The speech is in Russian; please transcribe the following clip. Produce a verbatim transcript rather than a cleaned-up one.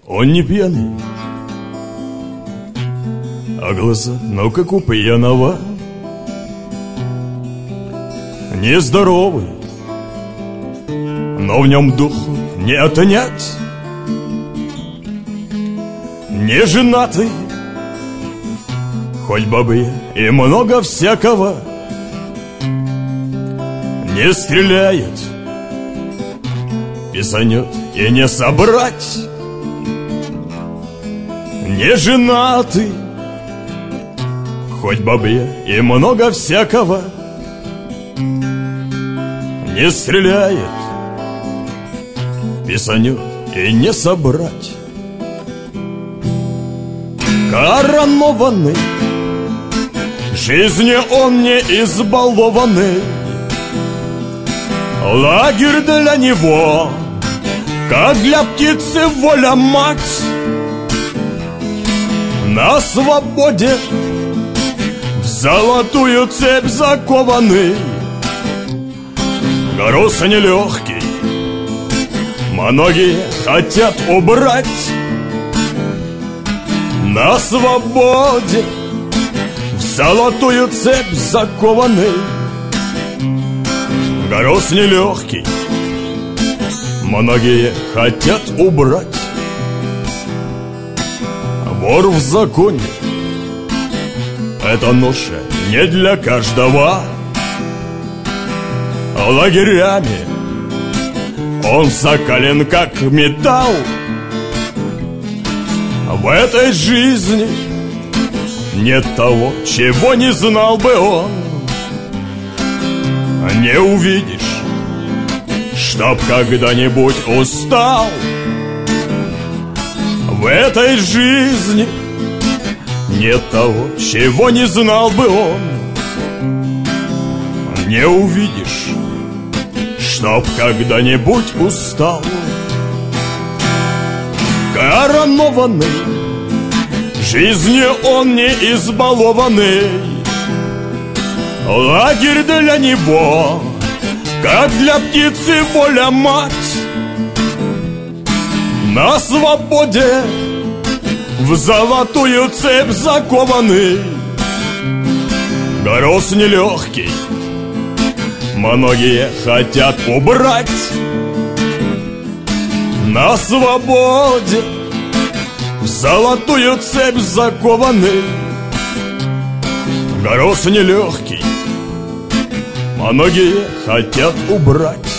Он не пьяный, а глаза, ну как у пьяного. Нездоровый, но в нем духу не отнять. Не женатый, хоть бабы и много всякого. Не стреляет, писанет и не собрать. Не женатый, хоть бабы и много всякого. Не стреляет, писанет и не собрать. Коронованный, жизнью он не избалованный. Лагерь для него, как для птицы воля мать. На свободе в золотую цепь закованный. Груз нелегкий, многие хотят убрать. На свободе в золотую цепь закованный. Груз нелегкий, многие хотят убрать. Вор в законе — это ноша не для каждого. Лагерями он закален как металл. В этой жизни нет того, чего не знал бы он. Не увидишь, чтоб когда-нибудь устал. В этой жизни нет того, чего не знал бы он. Не увидишь, чтоб когда-нибудь устал. Коронованный, жизнью он не избалованный. Лагерь для него, как для птицы воля мать. На свободе в золотую цепь закованный. Груз нелегкий, многие хотят убрать. На свободе в золотую цепь закованный. Груз нелегкий, многие хотят убрать.